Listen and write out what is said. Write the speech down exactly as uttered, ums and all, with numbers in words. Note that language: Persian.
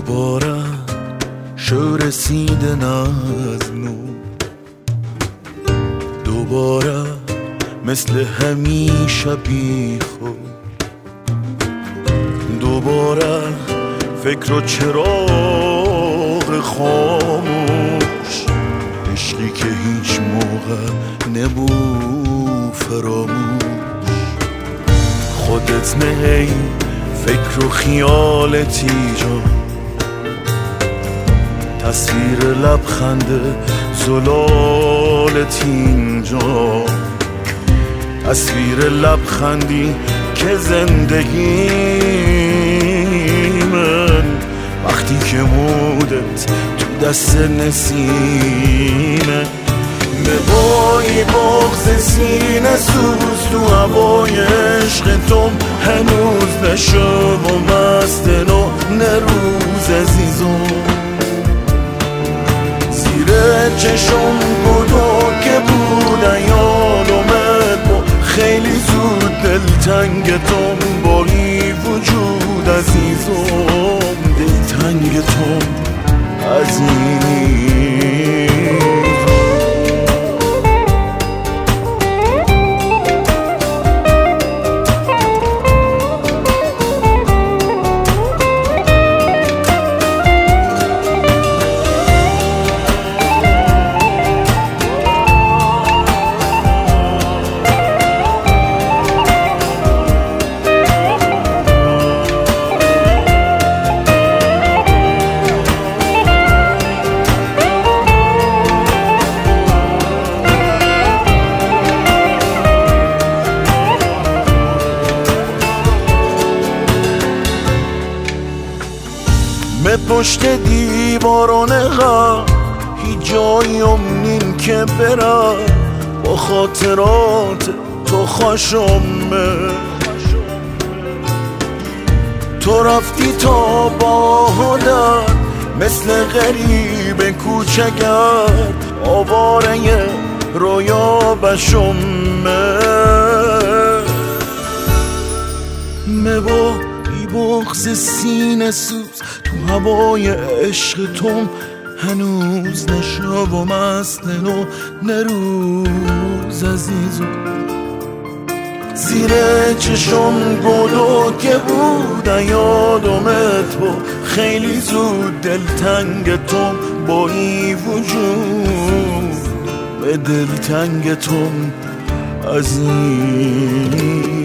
دوباره شو رسیدن از نو، دوباره مثل همیشه بی خود، دوباره فکر و چراغ خاموش، عشقی که هیچ موقع نبود فراموش. خودت نه فکر و خیالتی جا، تصویر لبخند زلالت اینجا، تصویر لبخندی که زندگی من وقتی که مودت تو دست نسیمه. ببایی بغز سینه سوز تو هوای عشق توم، هنوز نشو و مست نو نروز عزیزم. زیر چشم بودو که بود یادمت با خیلی زود دلتنگ توم، با ای وجود عزیزم، دلتنگ توم عزیزم. به پشت دیواران غم هیچ جایم نیم که برم، با خاطرات تو خوشمه. تو رفتی تا باهدن مثل غریب کوچگر، آواره رویا بشمه. مبا بغز سینه سوز تو هوای عشق توم، هنوز نشو و مست نو نروز عزیزم. زیر چشم گلو که بود یادمت با خیلی زود دلتنگ توم، با ای وجود به دلتنگ توم عزیز.